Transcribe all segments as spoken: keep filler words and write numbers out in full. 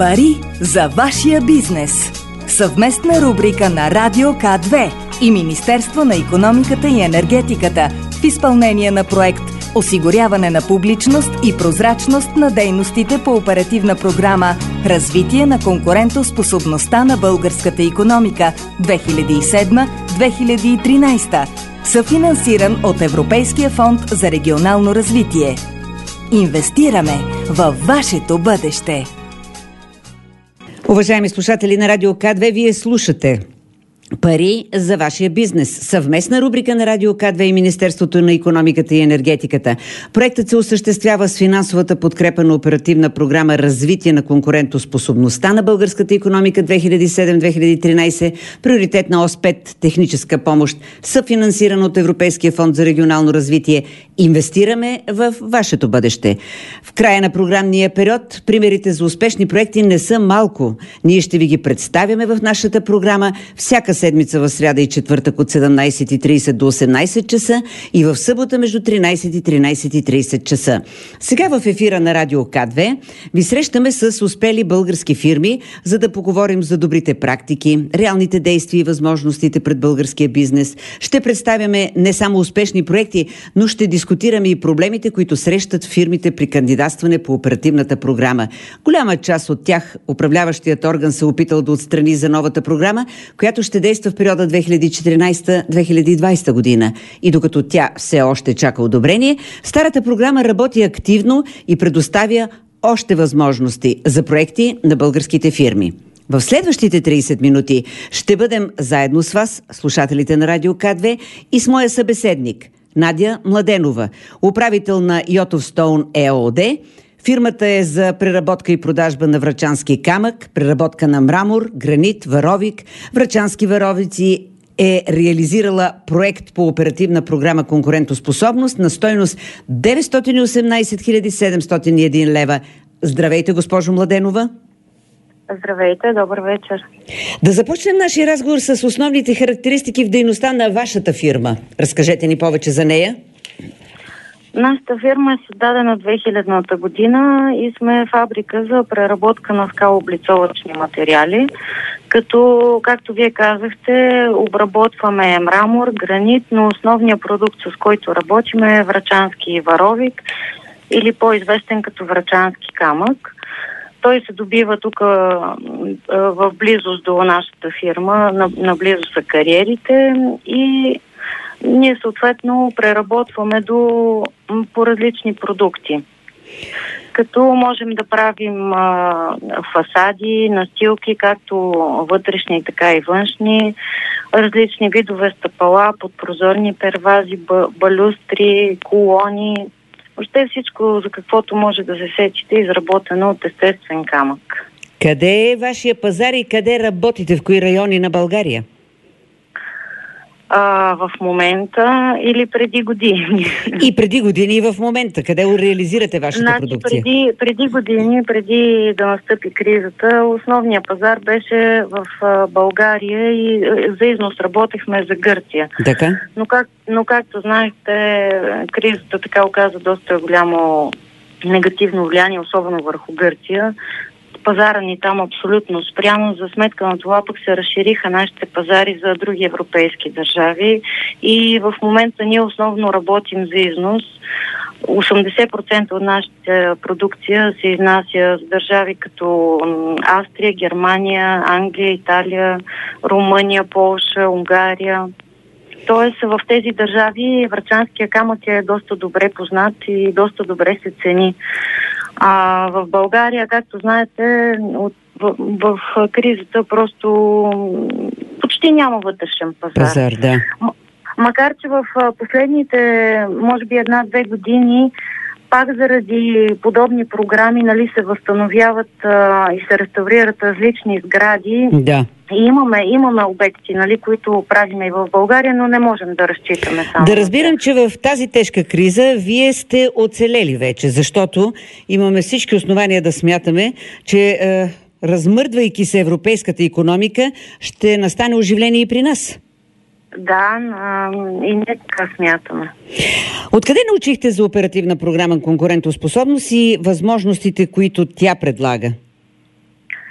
Пари за вашия бизнес. Съвместна рубрика на Радио К две и Министерство на икономиката и енергетиката в изпълнение на проект „Осигуряване на публичност и прозрачност на дейностите по оперативна програма „Развитие на конкурентоспособността на българската икономика две хиляди и седма - две хиляди и тринадесета“, съфинансиран от Европейския фонд за регионално развитие. Инвестираме във вашето бъдеще. Уважаеми слушатели на Радио К две, вие слушате Пари за вашия бизнес. Съвместна рубрика на Радио К две и Министерството на икономиката и енергетиката. Проектът се осъществява с финансовата подкрепа на оперативна програма „Развитие на конкурентоспособността на българската икономика две хиляди и седма - две хиляди и тринадесета“, приоритетна ос пет техническа помощ, съфинансирана от Европейския фонд за регионално развитие. Инвестираме в вашето бъдеще. В края на програмния период примерите за успешни проекти не са малко. Ние ще ви ги представяме в нашата програма всяка седмица в сряда и четвъртък от седемнадесет и тридесет до осемнадесет часа и в събота между тринадесет и тринадесет и тридесет часа. Сега в ефира на Радио К две ви срещаме с успели български фирми, за да поговорим за добрите практики, реалните действия и възможностите пред българския бизнес. Ще представяме не само успешни проекти, но ще дискутираме и проблемите, които срещат фирмите при кандидатстване по оперативната програма. Голяма част от тях управляващият орган се опитал да отстрани за новата програма, която ще действа в периода две хиляди и четиринадесета - две хиляди и двадесета година. И докато тя все още чака одобрение, старата програма работи активно и предоставя още възможности за проекти на българските фирми. В следващите тридесет минути ще бъдем заедно с вас, слушателите на Радио К две, и с моя събеседник Надя Младенова, управител на Йотов Стоун ЕООД. Фирмата е за преработка и продажба на врачански камък, преработка на мрамор, гранит, варовик. Врачански варовици е реализирала проект по оперативна програма „Конкурентоспособност“ на стойност деветстотин и осемнадесет хиляди седемстотин и един лева. Здравейте, госпожо Младенова! Здравейте, добър вечер. Да започнем нашия разговор с основните характеристики в дейността на вашата фирма. Разкажете ни повече за нея. Нашата фирма е създадена две хилядната година и сме фабрика за преработка на скалооблицовъчни материали, като, както вие казахте, обработваме мрамор, гранит, но основният продукт, с който работим, е врачански варовик или по-известен като врачански камък. Той се добива тук в близост до нашата фирма, наблизо са кариерите и ние съответно преработваме до, по различни продукти. Като можем да правим а, фасади, настилки, както вътрешни, така и външни, различни видове стъпала, подпрозорни первази, балюстри, колони. Въобще всичко, за каквото може да се сетите, изработено от естествен камък. Къде е вашия пазар и къде работите? В кои райони на България? А, в момента или преди години. И преди години, и в момента. Къде реализирате вашата значи, продукция? Преди, преди години, преди да настъпи кризата, основният пазар беше в а, България и а, за износ работехме за Гърция. Така? Но, как, но както знаете, кризата така оказа доста голямо негативно влияние, особено върху Гърция. Пазара ни там абсолютно спрямо. За сметка на това пък се разшириха нашите пазари за други европейски държави и в момента ние основно работим за износ. осемдесет процента от нашата продукция се изнася с държави като Австрия, Германия, Англия, Италия, Румъния, Полша, Унгария. Тоест в тези държави врачанския камък е доста добре познат и доста добре се цени. А в България, както знаете, от, в, в, в кризата просто почти няма вътрешен пазар. Пазар, да. М- макар че в последните, може би една-две години, пак заради подобни програми, нали, се възстановяват а, и се реставрират различни сгради. Да. И имаме, имаме обекти, нали, които правим и в България, но не можем да разчитаме само. Да разбирам, че в тази тежка криза вие сте оцелели вече, защото имаме всички основания да смятаме, че е, размърдвайки се европейската икономика, ще настане оживление и при нас. Да, а, и не така смятаме. Откъде научихте за оперативна програма „Конкурентоспособност“ и възможностите, които тя предлага?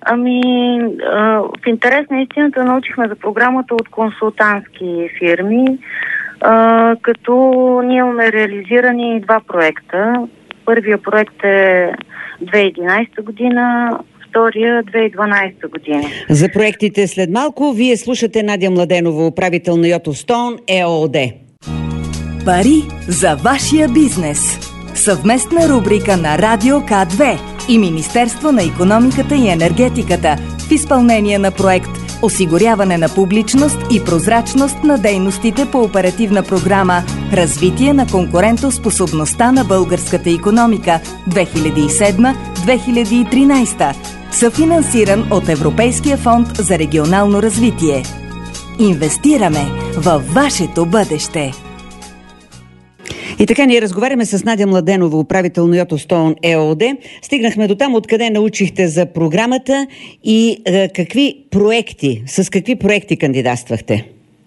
Ами, а, в интерес на истината научихме за програмата от консултантски фирми, а, като ние имаме реализирани два проекта. Първия проект е две хиляди и единадесета година, втория две хиляди и дванадесета година. За проектите след малко. Вие слушате Надя Младенова, управител на Йотовстон ЕООД. Пари за вашия бизнес. Съвместна рубрика на Радио К две и Министерство на икономиката и енергетиката в изпълнение на проект осигуряване на публичност и прозрачност на дейностите по оперативна програма Развитие на конкурентоспособността на българската икономика две хиляди и седма - две хиляди и тринадесета, съфинансиран от Европейския фонд за регионално развитие. Инвестираме във вашето бъдеще. И така ние разговаряме с Надя Младенова, управител на Йотовстон ЕООД. Стигнахме до там, откъде научихте за програмата и е, какви проекти, с какви проекти кандидатствахте?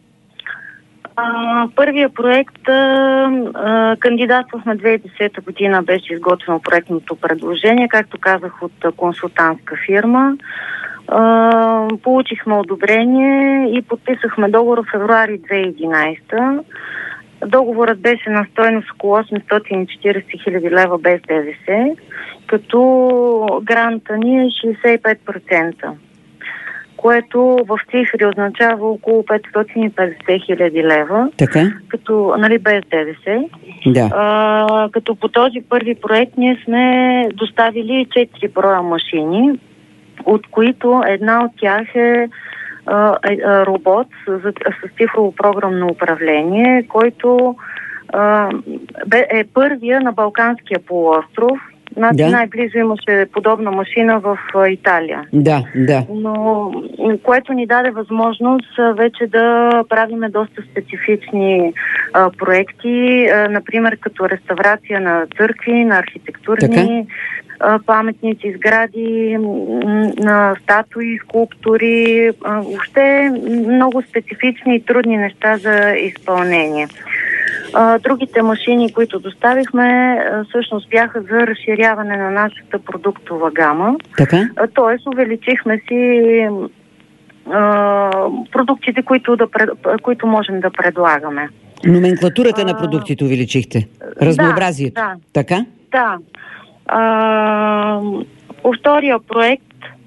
А, първия проект а, кандидатствахме две хиляди и десета година, беше изготвено проектното предложение, както казах, от а, консултантска фирма. А, получихме одобрение и подписахме договор в февруари две хиляди и единадесета. Договорът беше на стойност около осемстотин и четиридесет хиляди лева без ДДС, като гранта ни е шейсет и пет процента, което в цифри означава около петстотин и петдесет хиляди лева, така? Като, нали, без ДДС. Да. А, като по този първи проект ние сме доставили четири броя машини, от които една от тях е робот с, с цифрово програмно управление, който а, бе, е първия на Балканския полуостров. Значи да. Най-близо имаше подобна машина в а, Италия. Да, да. Но което ни даде възможност а, вече да правиме доста специфични а, проекти, а, например като реставрация на църкви, на архитектурни така? паметници, сгради, на статуи, скулптури, въобще много специфични и трудни неща за изпълнение. Другите машини, които доставихме, всъщност бяха за разширяване на нашата продуктова гама. Така? Тоест, увеличихме си продуктите, които, да, които можем да предлагаме. Номенклатурата на продуктите увеличихте? Разнообразието? Да, да. Така? Да. А, по втория проект,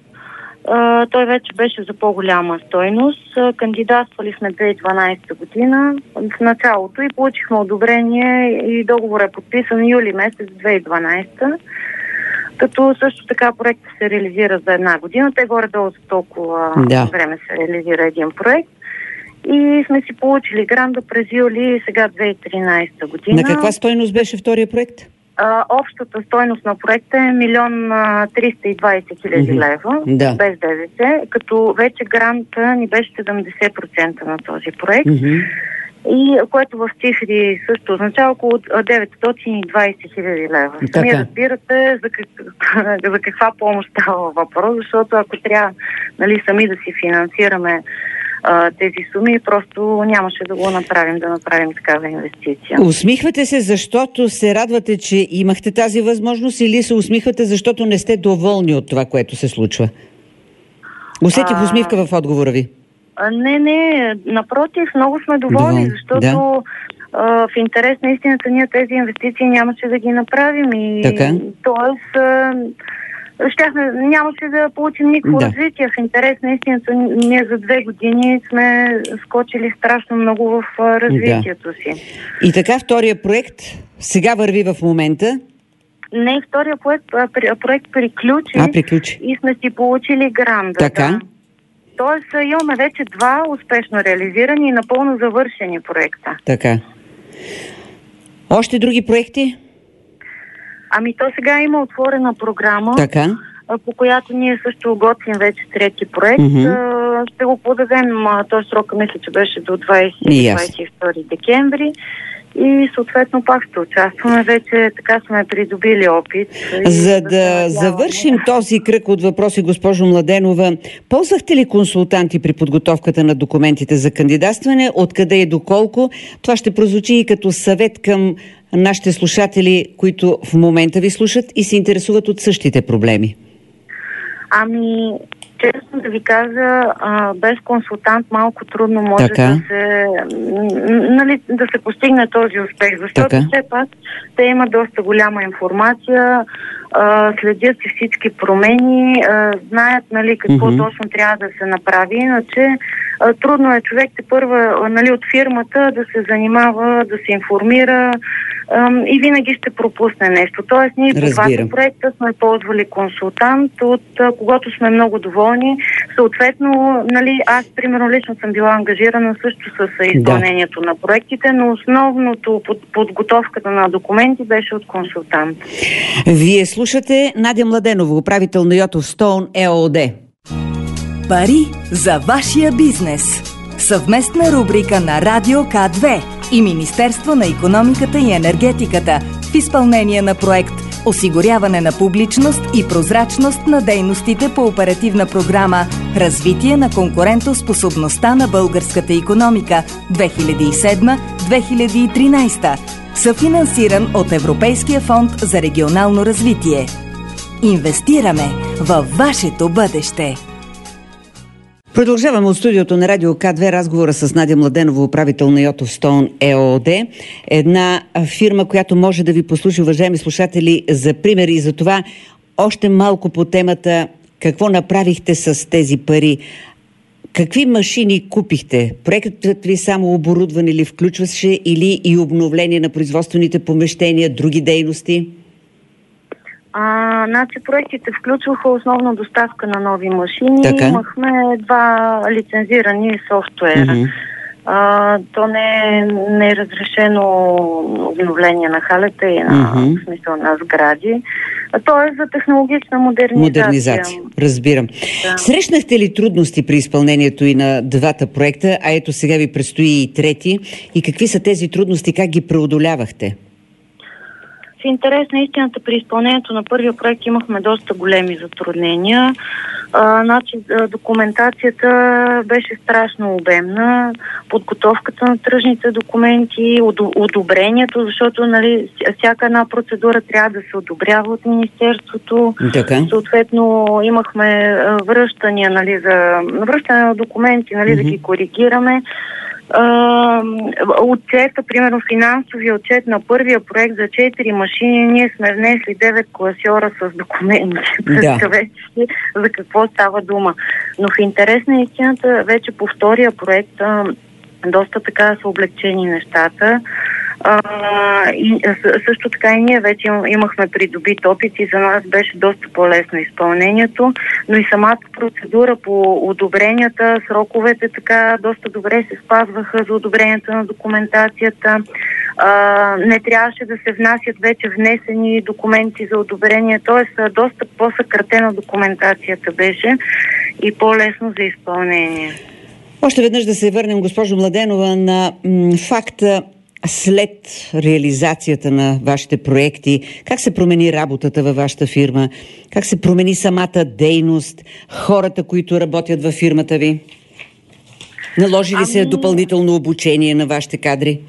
а, той вече беше за по-голяма стойност. А, кандидатствали сме две хиляди и дванадесета година в началото и получихме одобрение и договор е подписан юли месец две хиляди и дванадесета, като също така проектът се реализира за една година. Те горе-долу за толкова да. време се реализира един проект. И сме си получили гранта през юли сега две хиляди и тринадесета година. На каква стойност беше втория проект? Uh, общата стойност на проекта е милион триста и двадесет хиляди mm-hmm. лева, да. без ДДС, като вече гранта ни беше седемдесет процента на този проект, mm-hmm. и което в цифри също означава около деветстотин и двадесет хиляди лева. Сами разбирате за, как, за каква помощ става въпрос, защото ако трябва, нали, сами да си финансираме тези суми, просто нямаше да го направим, да направим такава инвестиция. Усмихвате се, защото се радвате, че имахте тази възможност, или се усмихвате, защото не сте доволни от това, което се случва? Усетих а... усмивка в отговора ви. А, не, не, напротив, много сме доволни, доволни. защото да. а, в интерес на истината ние тези инвестиции нямаше да ги направим и така? Тоест а, щяхме, нямаше да получим никакво да. развитие. В интерес на истината ние за две години сме скочили страшно много в развитието да. си. И така втория проект сега върви в момента? Не, втория проект, проект приключи, а, приключи и сме си получили гранта. Така? Да. Тоест имаме вече два успешно реализирани и напълно завършени проекта. Така. Още други проекти? Ами то сега има отворена програма, така. по която ние също готвим вече трети проект. Mm-hmm. Ще го подадем, този срок мисля, че беше до двадесет и втори декември. И съответно пак ще участваме. Вече така сме придобили опит. За да, да завършим този кръг от въпроси, госпожо Младенова, ползвахте ли консултанти при подготовката на документите за кандидатстване? Откъде и доколко? Това ще прозвучи и като съвет към нашите слушатели, които в момента ви слушат и се интересуват от същите проблеми. Ами, Честно да ви кажа, а, без консултант малко трудно може така. да се, нали, да се постигне този успех, защото така. все пак те имат доста голяма информация, а, следят си всички промени, а, знаят, нали, какво Mm-hmm. точно трябва да се направи, иначе а, трудно е човек те първа, нали, от фирмата да се занимава, да се информира а, и винаги ще пропусне нещо. Тоест ние по двата проекта сме ползвали консултант, от а, когато сме много доволни. Съответно, нали, аз примерно лично съм била ангажирана също с изпълнението да. на проектите, но основното под, подготовката на документи беше от консултант. Вие слушате Надя Младенова, управител на Йотов Стоун ЕООД. Пари за вашия бизнес. Съвместна рубрика на Радио К две и Министерство на икономиката и енергетиката в изпълнение на проект осигуряване на публичност и прозрачност на дейностите по оперативна програма Развитие на конкурентоспособността на българската икономика две хиляди и седма - две хиляди и тринадесета, съфинансиран от Европейския фонд за регионално развитие. Инвестираме във вашето бъдеще. Продължаваме от студиото на Радио К две разговора с Надя Младенова, управител на Йотов Стоун ЕООД. Една фирма, която може да ви послужи, уважаеми слушатели, за пример и за това още малко по темата какво направихте с тези пари. Какви машини купихте? Проектът ви само оборудване ли включваше или и обновление на производствените помещения, други дейности? А, значи проектите включваха основно доставка на нови машини. Така. Имахме два лицензирани софтуера. Mm-hmm. А, то не е, не е разрешено обновление на халета и на, mm-hmm. в смисъл на сгради. А то е за технологична модернизация. Модернизация, разбирам. Да. Срещнахте ли трудности при изпълнението и на двата проекта, а ето сега ви предстои и трети? И какви са тези трудности, как ги преодолявахте? В интерес на истината, при изпълнението на първия проект имахме доста големи затруднения. А, значи, документацията беше страшно обемна, подготовката на тръжните документи, одобрението, защото, нали, всяка една процедура трябва да се одобрява от Министерството. Така. Съответно, имахме връщания, нали, за връщане на документи, нали, mm-hmm. да ги коригираме. Uh, отчета, примерно финансовия отчет на първия проект за четири машини, ние сме внесли девет класьора с документи. Представете си за какво става дума. Но в интерес на истината, вече по втория проект uh, доста така са облегчени нещата. Uh, и също така и ние вече имахме придобит опит и за нас беше доста по-лесно изпълнението, но и самата процедура по одобренията, сроковете така доста добре се спазваха за одобрението на документацията. Uh, не трябваше да се внасят вече внесени документи за одобрение, т.е. доста по-съкратена документацията беше и по-лесно за изпълнение. Още веднъж да се върнем, госпожо Младенова, на м- факта след реализацията на вашите проекти. Как се промени работата във вашата фирма? Как се промени самата дейност? Хората, които работят във фирмата ви? Наложи ли ами... се допълнително обучение на вашите кадри?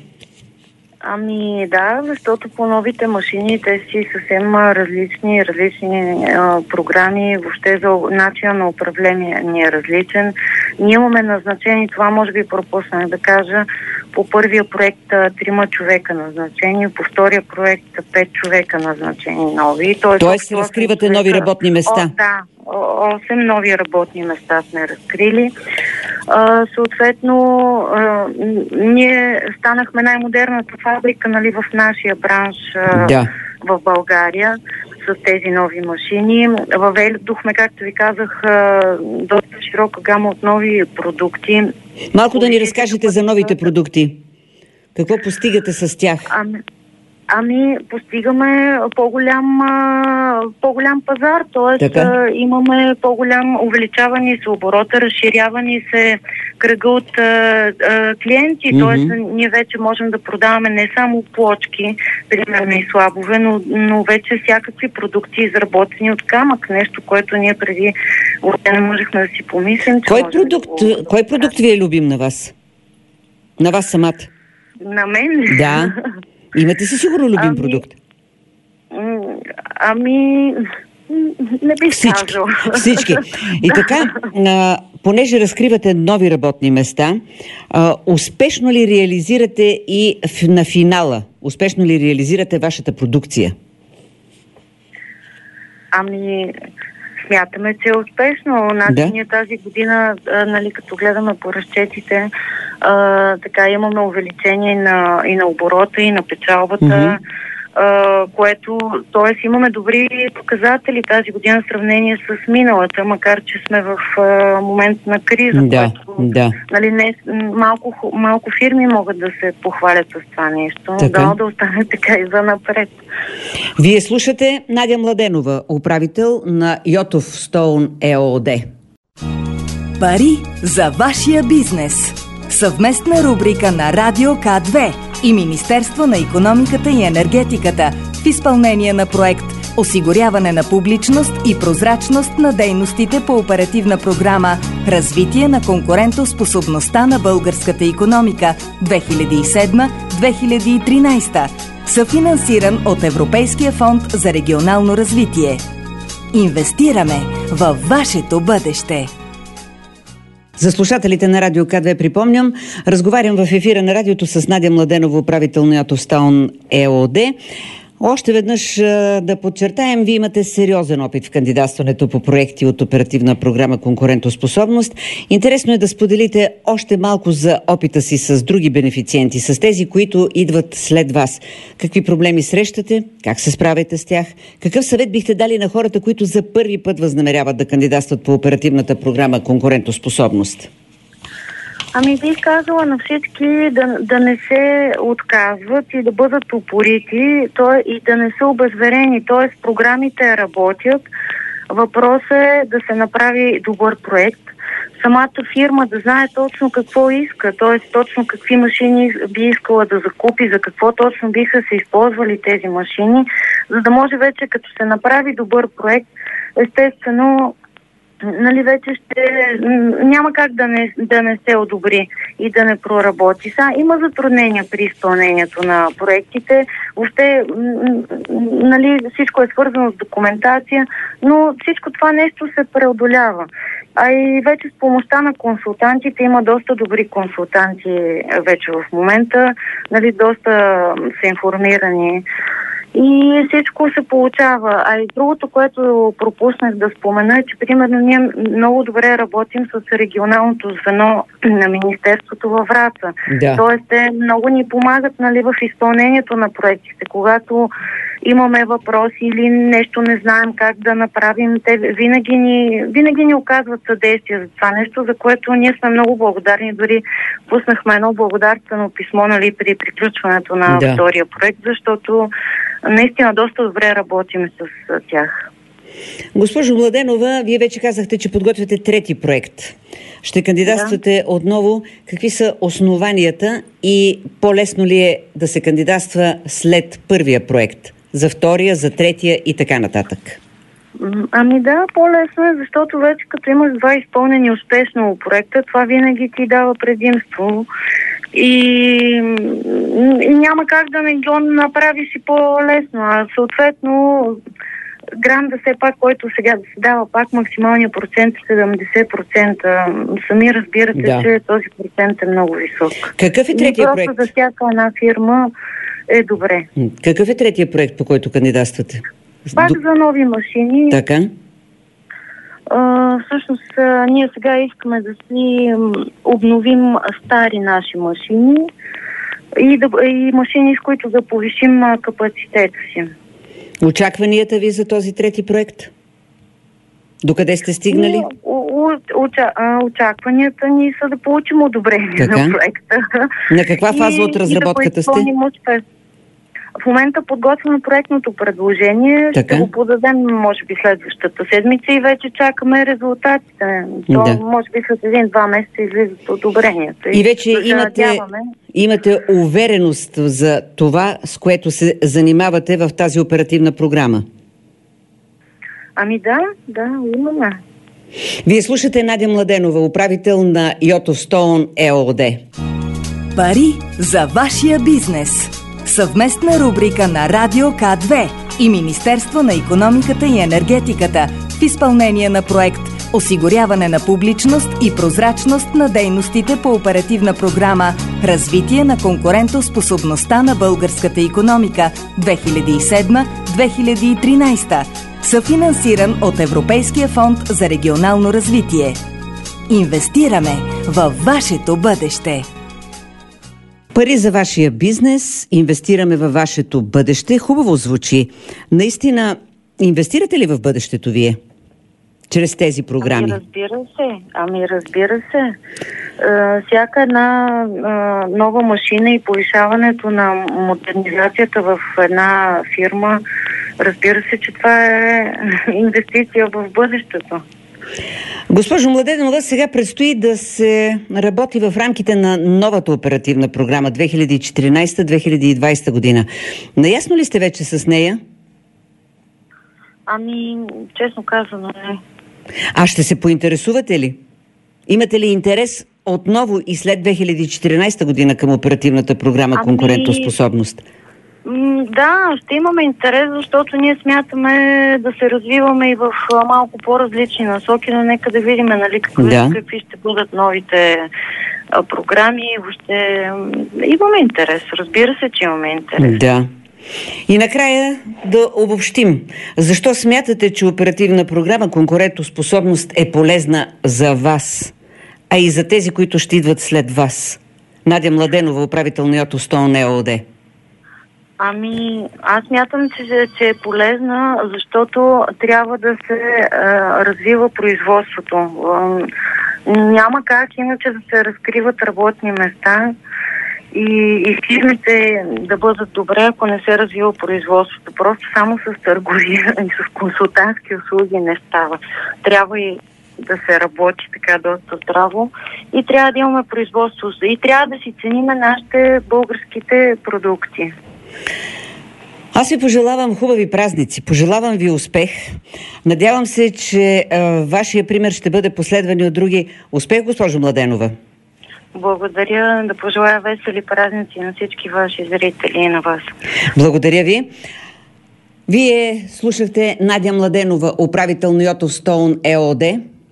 Ами да, защото по новите машини те си съвсем различни, различни а, програми, въобще за начина на управление ни е различен. Ние имаме назначени, това може би пропуснах да кажа, по първия проект трима човека назначени, по втория проект пет човека назначени нови. Тоест, Тоест разкривате човека... нови работни места? О, да, осем нови работни места сме разкрили. А, съответно, а, ние станахме най-модерната фабрика, нали, в нашия бранш а, да. в България с тези нови машини. Въведохме, както ви казах, а, доста широка гама от нови продукти. Малко да ни разкажете за новите продукти. Какво постигате с тях? Ами, ами постигаме по-голям, по-голям пазар, т.е. имаме по-голям, увеличаване се оборота, разширяване се кръга от а, а, клиенти, mm-hmm. т.е. ние вече можем да продаваме не само плочки, примерно и слабове, но, но вече всякакви продукти, изработени от камък, нещо, което ние преди още не можехме да си помислим. Кой продукт, да кой продукт ви е любим на вас? На вас самата? На мен? Да. Имате си сигурно любим ами, продукт? Ами, Не бих Всички. казала. Всички. И така, а, понеже разкривате нови работни места, а, успешно ли реализирате и в, на финала, успешно ли реализирате вашата продукция? Ами, смятаме, че е успешно. Значи Да. ние тази година, а, нали, като гледаме по разчетите, а, така имаме увеличение на, и на оборота, и на печалбата, Мгм. а, което, т.е. имаме добри показатели тази година в сравнение с миналата, макар че сме в а, момент на криза, Да, което, да. нали, не, малко, ху- малко фирми могат да се похвалят с това нещо. Така. Дано да остане така и за напред. Вие слушате Надя Младенова, управител на Йотов Стоун ЕООД. Пари за вашия бизнес. Съвместна рубрика на Радио К две и Министерство на икономиката и енергетиката в изпълнение на проект осигуряване на публичност и прозрачност на дейностите по оперативна програма Развитие на конкурентоспособността на българската икономика две хиляди и седма - две хиляди и тринадесета, съфинансиран от Европейския фонд за регионално развитие. Инвестираме във вашето бъдеще. За слушателите на Радио К две припомням, разговарям в ефира на радиото с Надя Младенова, управител на Йотов Стоун ЕООД. Още веднъж да подчертаем, вие имате сериозен опит в кандидатстването по проекти от оперативна програма Конкурентоспособност. Интересно е да споделите още малко за опита си с други бенефициенти, с тези, които идват след вас. Какви проблеми срещате? Как се справяте с тях? Какъв съвет бихте дали на хората, които за първи път възнамеряват да кандидатстват по оперативната програма Конкурентоспособност? Ами бих казала на всички да, да не се отказват и да бъдат упорити, то и да не са обезверени. Т.е. програмите работят. Въпросът е да се направи добър проект. Самата фирма да знае точно какво иска, т.е. точно какви машини би искала да закупи, за какво точно биха се използвали тези машини, за да може вече като се направи добър проект, естествено, нали, вече ще няма как да не, да не се одобри и да не проработи. Са, има затруднения при изпълнението на проектите. Въобще, нали, всичко е свързано с документация, но всичко това нещо се преодолява. А и вече с помощта на консултантите, има доста добри консултанти вече в момента, нали, доста са информирани. И всичко се получава. А и другото, което пропуснах да спомена, е, че примерно ние много добре работим с регионалното звено на Министерството във Враца. Да. Тоест, те много ни помагат, нали, в изпълнението на проектите. Когато имаме въпроси или нещо не знаем как да направим, те винаги ни, винаги ни оказват съдействие за това нещо, за което ние сме много благодарни. Дори пуснахме едно благодарствено писмо, нали, при приключването на Да. втория проект, защото наистина доста добре работим с тях. Госпожо Младенова, вие вече казахте, че подготвяте трети проект. Ще кандидатствате да. отново. Какви са основанията и по-лесно ли е да се кандидатства след първия проект? За втория, за третия и така нататък? Ами да, по-лесно е, защото вече като имаш два изпълнени успешно проекта, това винаги ти дава предимство. И, и няма как да не го направиш и по-лесно. А съответно, гранта все пак, който сега да се дава пак максималния процент е седемдесет процента. Сами разбирате, да. че този процент е много висок. Какъв е третия и проект? За всяка една фирма е добре. Какъв е третия проект, по който кандидатствате? Пак До... за нови машини. Така. Uh, всъщност, uh, ние сега искаме да си обновим стари наши машини и, да, и машини, с които да повишим uh, капацитета си. Очакванията ви за този трети проект? Докъде сте стигнали? И, у, уча, uh, очакванията ни са да получим одобрение така? на проекта. На каква фаза и, от разработката и да сте? Успех. В момента подготвяме проектното предложение, така? Ще го подадем може би следващата седмица и вече чакаме резултатите. То да. може би след един-два месеца излизат одобренията. И вече да имате, имате увереност за това, с което се занимавате в тази оперативна програма? Ами да, да, имаме. Вие слушате Надя Младенова, управител на Йотов Стоун ЕООД. Пари за вашия бизнес. Съвместна рубрика на Радио К две и Министерство на икономиката и енергетиката в изпълнение на проект осигуряване на публичност и прозрачност на дейностите по оперативна програма развитие на конкурентоспособността на българската икономика две хиляди и седма - две хиляди и тринадесета, съфинансиран от Европейския фонд за регионално развитие. Инвестираме във вашето бъдеще. Пари за вашия бизнес, инвестираме във вашето бъдеще. Хубаво звучи. Наистина, инвестирате ли в бъдещето вие? Чрез тези програми? Ами разбира се. Ами разбира се. Е, всяка една е, нова машина и повишаването на модернизацията в една фирма, разбира се, че това е инвестиция в бъдещето. Госпожо Младенова, сега предстои да се работи в рамките на новата оперативна програма две хиляди и четиринадесета - две хиляди и двадесета година. Наясно ли сте вече с нея? Ами, честно казано, не. А ще се поинтересувате ли? Имате ли интерес отново и след две хиляди и четиринадесета година към оперативната програма ами... конкурентоспособност? Да, ще имаме интерес, защото ние смятаме да се развиваме и в малко по-различни насоки, но нека да видим, нали, какви, да. какви ще бъдат новите а, програми. Въобще имаме интерес, разбира се, че имаме интерес. Да. И накрая да обобщим. Защо смятате, че оперативна програма конкурентоспособност е полезна за вас, а и за тези, които ще идват след вас? Надя Младенова, управител на Йото Стоун ЕООД. Ами, аз мятам, че, че е полезна, защото трябва да се а, развива производството. А, няма как иначе да се разкриват работни места и, и фирмите да бъдат добре, ако не се развива производството. Просто само с търговия и с консултантски услуги не става. Трябва и да се работи така доста здраво и трябва да имаме производство. И трябва да си цениме нашите българските продукти. Аз ви пожелавам хубави празници, пожелавам ви успех. Надявам се, че а, вашия пример ще бъде последван от други. Успех, госпожо Младенова! Благодаря, да пожелая весели празници на всички ваши зрители и на вас. Благодаря ви. Вие слушахте Надя Младенова, управител на Йото Стоун ЕООД.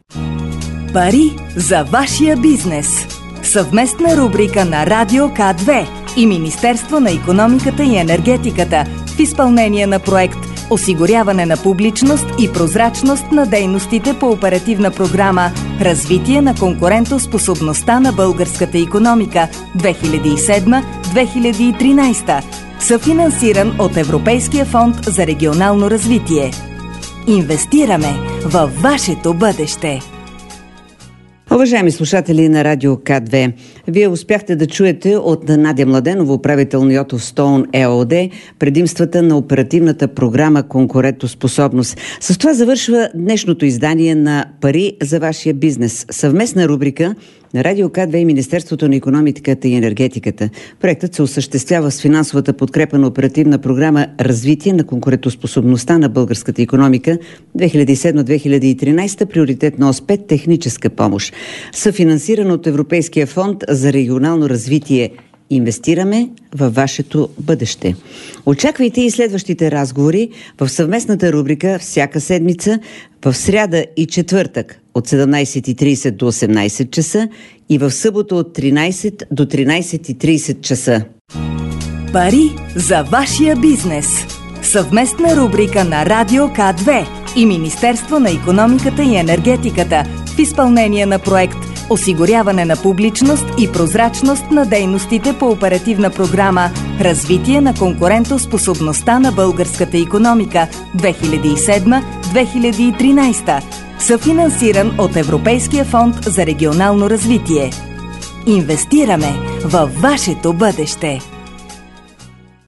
Пари за вашия бизнес. Съвместна рубрика на Радио К две и Министерство на икономиката и енергетиката в изпълнение на проект осигуряване на публичност и прозрачност на дейностите по оперативна програма развитие на конкурентоспособността на българската икономика две хиляди и седма - две хиляди и тринадесета, съфинансиран от Европейския фонд за регионално развитие. Инвестираме във вашето бъдеще. Уважаеми слушатели на Радио К две, вие успяхте да чуете от Надя Младенова, управител на Йото Стоун ЕООД, предимствата на оперативната програма конкурентоспособност. С това завършва днешното издание на Пари за вашия бизнес. Съвместна рубрика на Радио К две и Министерството на икономиката и енергетиката. Проектът се осъществява с финансовата подкрепа на оперативна програма развитие на конкурентоспособността на българската икономика две хиляди и седма - две хиляди и тринадесета, приоритет на ос пет техническа помощ. Съфинансиран от Европейския фонд за регионално развитие. Инвестираме във вашето бъдеще. Очаквайте и следващите разговори в съвместната рубрика всяка седмица в сряда и четвъртък от седемнадесет и тридесет до осемнадесет часа и в събота от тринадесет до тринадесет и тридесет часа. Пари за вашия бизнес. Съвместна рубрика на Радио К две и Министерство на икономиката и енергетиката в изпълнение на проект осигуряване на публичност и прозрачност на дейностите по оперативна програма развитие на конкурентоспособността на българската икономика две хиляди и седма - две хиляди и тринадесета, съфинансиран от Европейския фонд за регионално развитие. Инвестираме във вашето бъдеще.